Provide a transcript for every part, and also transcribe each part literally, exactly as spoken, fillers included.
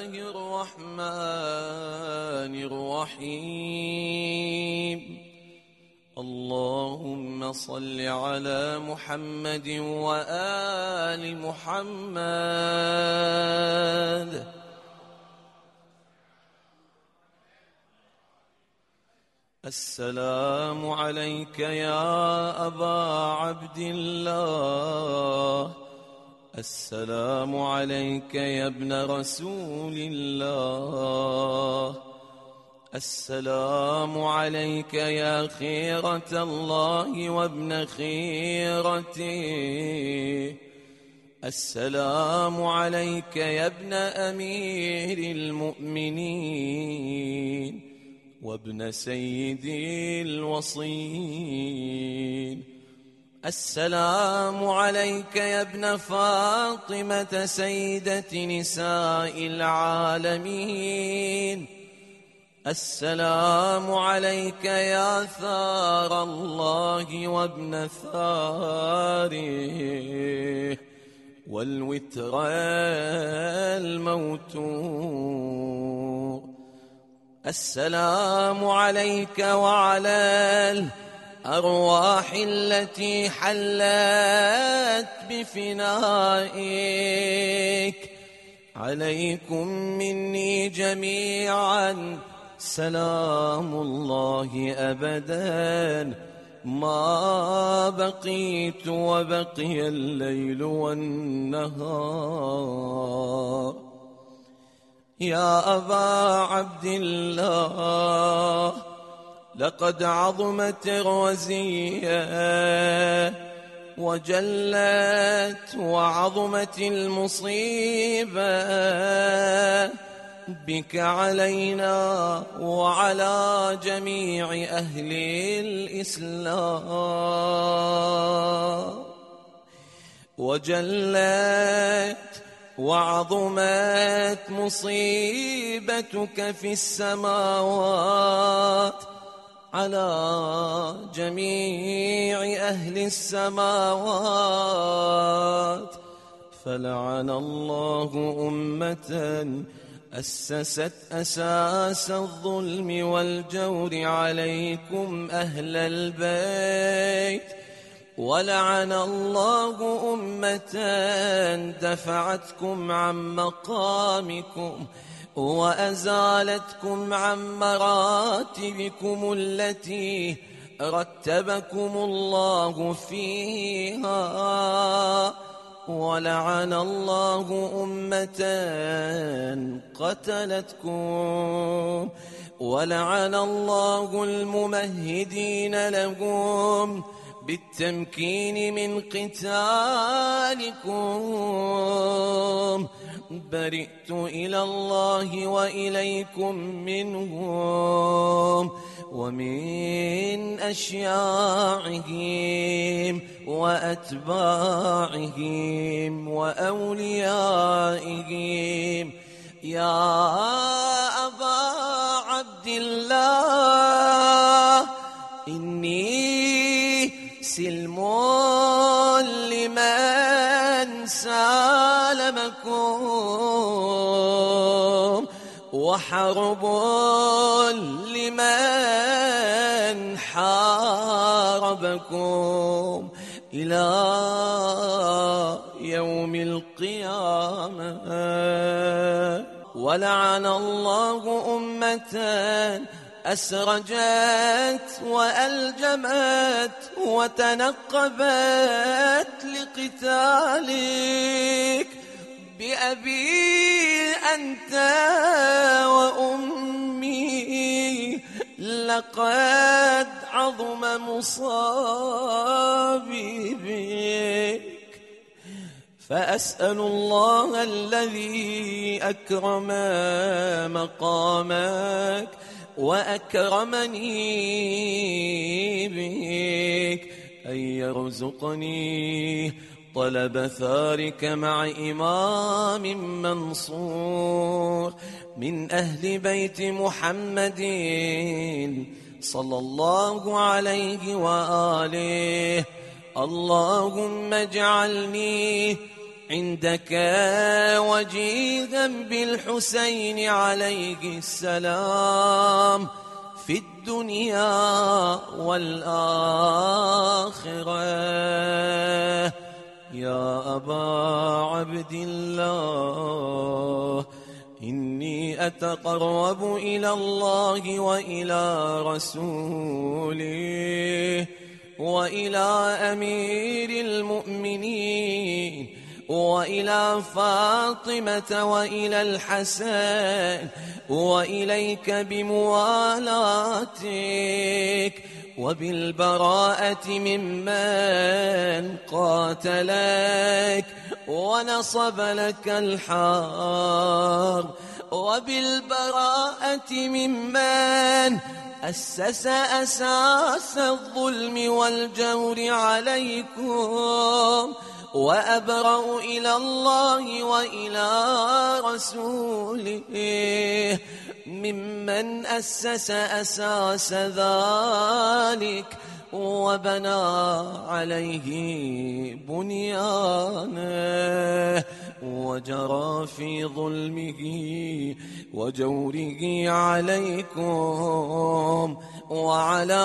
الله الرحمن الرحيم. اللهم صل على محمد وآل محمد. السلام عليك يا أبا عبد الله، السلام عليك يا ابن رسول الله، السلام عليك يا خيرة الله وابن خيرته، السلام عليك يا ابن أمير المؤمنين وابن سيدي الوصيين، السلام عليك يا ابن فاطمة سيدة نساء العالمين، السلام عليك يا ثار الله وابن ثاره والوتر الموتور، السلام عليك وعلى الأرواح التي حلت بفنائك، عليكم مني جميعا سلام الله أبدا ما بقيت وبقي الليل والنهار. يا أبا عبد الله، لقد عظمت الرزية وجلت وعظمت المصيبة بك علينا وعلى جميع أهل الإسلام، وجلت وعظمت مصيبتك في السماوات على جميع أهل السماوات، فلعن الله أمة أسست أساس الظلم والجور عليكم أهل البيت، ولعن الله أمة دفعتكم عن مقامكم وأزالتكم عن مراتبكم التي رتبكم الله فيها، ولعن الله أمة قتلتكم، ولعن الله الممهدين لهم بالتمكين من قتالكم. برئت إلى الله وإليكم منهم ومن أشياعهم وأتباعهم وأوليائهم. يا أبا عبد الله، إني سلم لمن سالمكم وحرب لمن حاربكم إلى يوم القيامة. ولعن الله أمة أسرجت وألجمت وتنقبت لقتالك بأبي أنت وأمي، لقد عظم مصابي بك. فأسأل الله الذي أكرم مقامك وأكرمني بك أن يرزقني طلب ثارك مع إمام منصور من أهل بيت محمد صلى الله عليه وآله. اللهم اجعلني عندك وجيها بالحسين عليه السلام في الدنيا والآخرة. يا أبا عبد الله إني أتقرب إلى الله وإلى رسوله وإلى أمير المؤمنين وإلى فاطمة وإلى الحسن وإليك بموالاتك وبالبراءة ممن قاتلك ونصب لك الحرب وبالبراءة ممن أسس أساس الظلم والجور عليكم، وأبرأ إلى الله وإلى رسوله ممن أسس أساس ذلك وبنى عليه بنيانه وجرى في ظلمه وجوره عليكم وعلى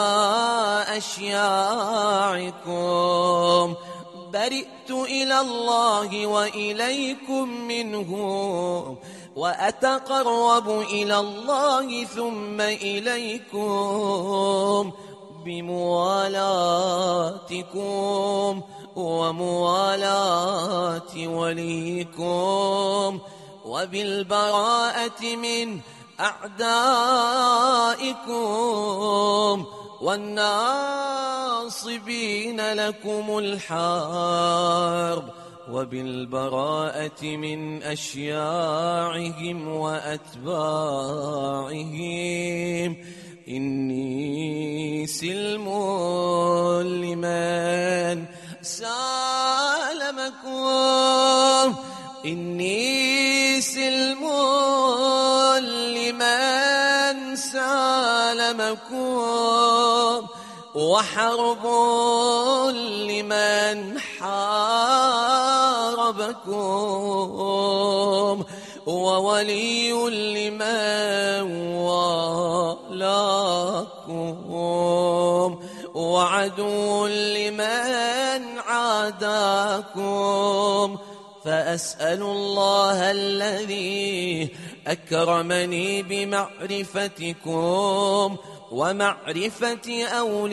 أشياعكم. برئت إلى الله وإليكم منهم وأتقرب إلى الله ثم إليكم بموالاتكم وموالاة وليكم وبالبراءة من أعدائكم والناصبين لكم الحرب وبالبراءة من أشياعهم وأتباعهم. إني سلم لمن سالمكم إني سلم لمن سالمكم وحرب لمن حاربكم وولي لمن والاكم وعدو لمن عاداكم. فأسأل الله الذي أكرمني بمعرفتكم ومعرفة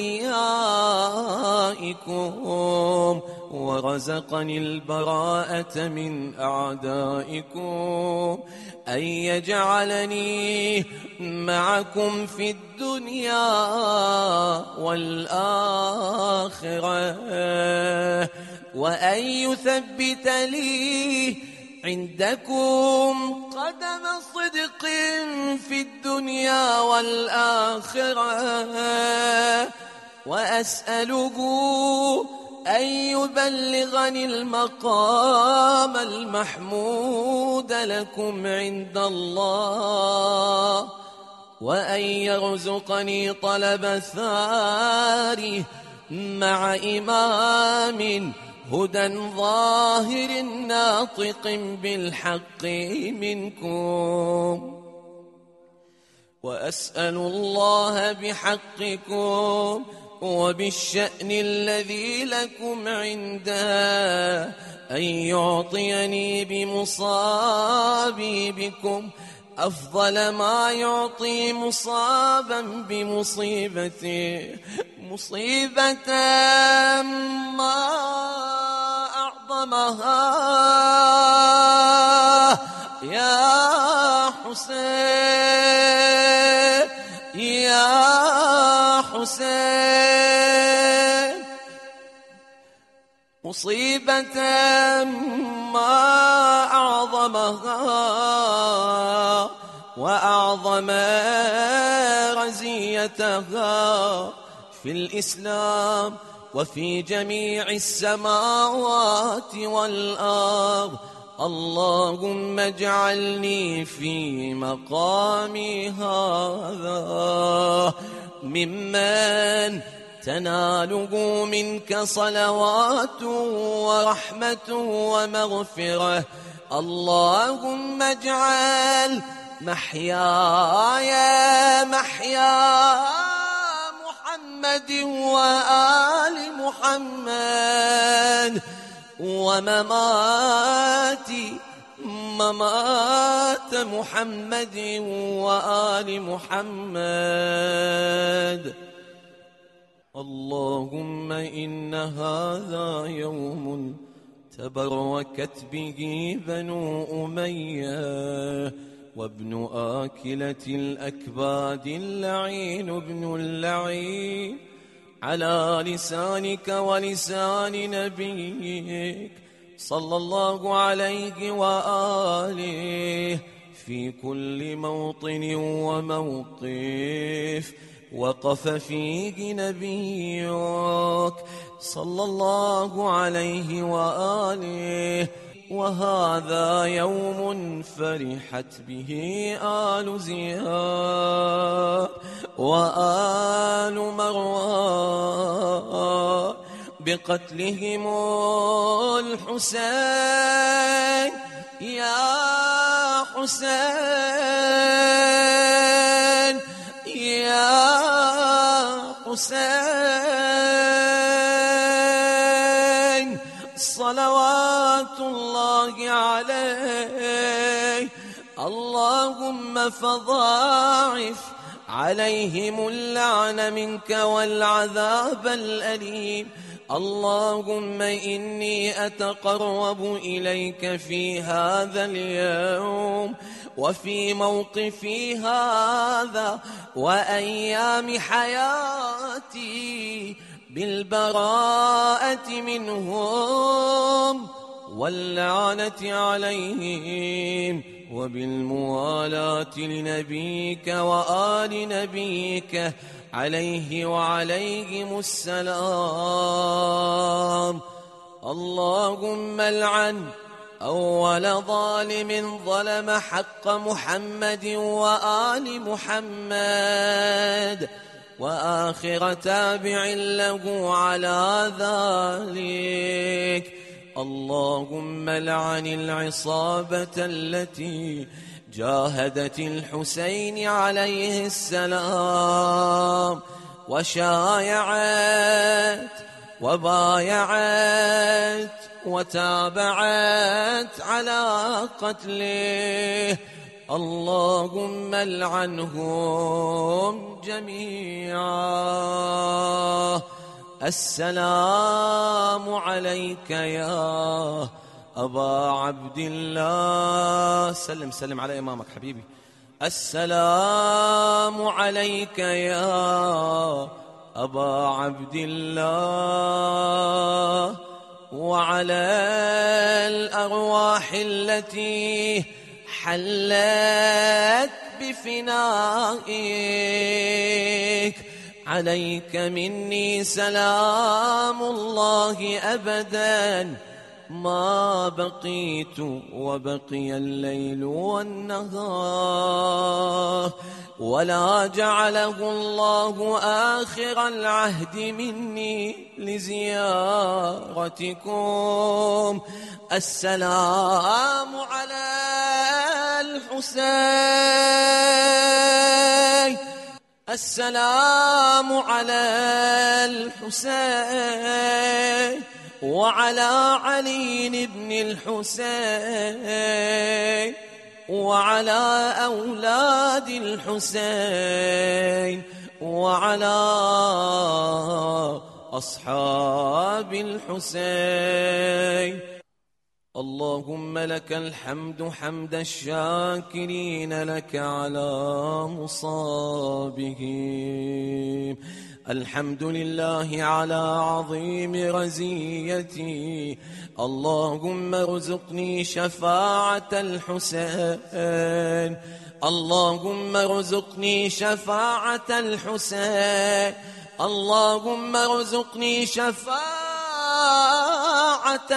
أوليائكم ورزقني البراءة من أعدائكم أن يجعلني معكم في الدنيا والآخرة وأن يثبت لي عندكم قدم صدق في الدنيا والآخرة. وأسأله أن يبلغني المقام المحمود لكم عند الله وأن يرزقني طلب الثار مع إمام هدى ظاهر ناطق بالحق منكم. وأسأل الله بحقكم وبالشأن الذي لكم عنده أن يعطيني بمصابي بكم أفضل ما يعطي مصابا بمصيبته مصيبة ما أعظمها يا حسين يا حسين مصيبة ما أعظمها وأعظم رزيتها في الإسلام وفي جميع السماوات والأرض. اللهم اجعلني في مقامي هذا ممن تناله منك صلوات ورحمة ومغفرة. اللهم اجعل محياي محيا محمد وآل محمد، ومماتي ممات محمد وآل محمد. اللهم إن هذا يوم تبركت به بنو أمية، وابن آكلة الأكباد اللعين ابن اللعين، على لسانك ولسان نبيك صلى الله عليه وآله في كل موطن وموقف وقف فيه نبيك صلى الله عليه وآله. وهذا يوم فرحت به آل زياد وآل مروان بقتلهم الحسين. يا حسين يا حسين صلوات الله عليه. اللهم فضاعف عليهم اللعن منك والعذاب الأليم. اللهم إني أتقرب إليك في هذا اليوم وفي موقفي هذا وأيام حياتي بالبراءة منهم واللعنة عليهم، وبالموالاة لنبيك وآل نبيك عليه وعليهم السلام. اللهم العن أول ظالم ظلم حق محمد وآل محمد، وآخر تابع له على ذلك. اللهم لعن العصابة التي جاهدت الحسين عليه السلام وشايعت وبايعت وتابعت على قتله. اللهم العنهم جميعا. السلام عليك يا أبا عبد الله. سلم سلم على إمامك حبيبي. السلام عليك يا أبا عبد الله وعلى الأرواح التي حلت بفنائك. عليك مني سلام الله أبدا ما بقيت وبقي الليل والنهار، ولا جعله الله آخر العهد مني لزيارتكم. السلام على الحسين. السلام على الحسين وعلى علي بن الحسين وعلى أولاد الحسين وعلى أصحاب الحسين. اللهم لك الحمد حمد الشاكرين لك على مصابهم. الحمد لله على عظيم رزيتي. اللهم ارزقني شفاعة الحسين. اللهم ارزقني شفاعة الحسين. اللهم ارزقني شفاعة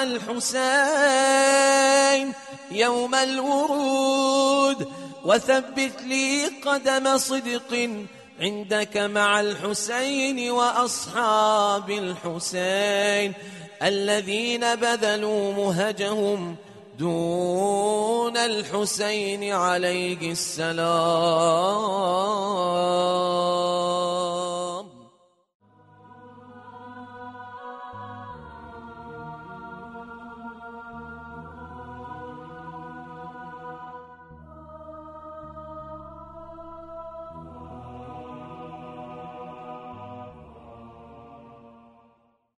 الحسين يوم الورود، وثبت لي قدم صدق عندك مع الحسين وأصحاب الحسين الذين بذلوا مهجهم دون الحسين عليه السلام.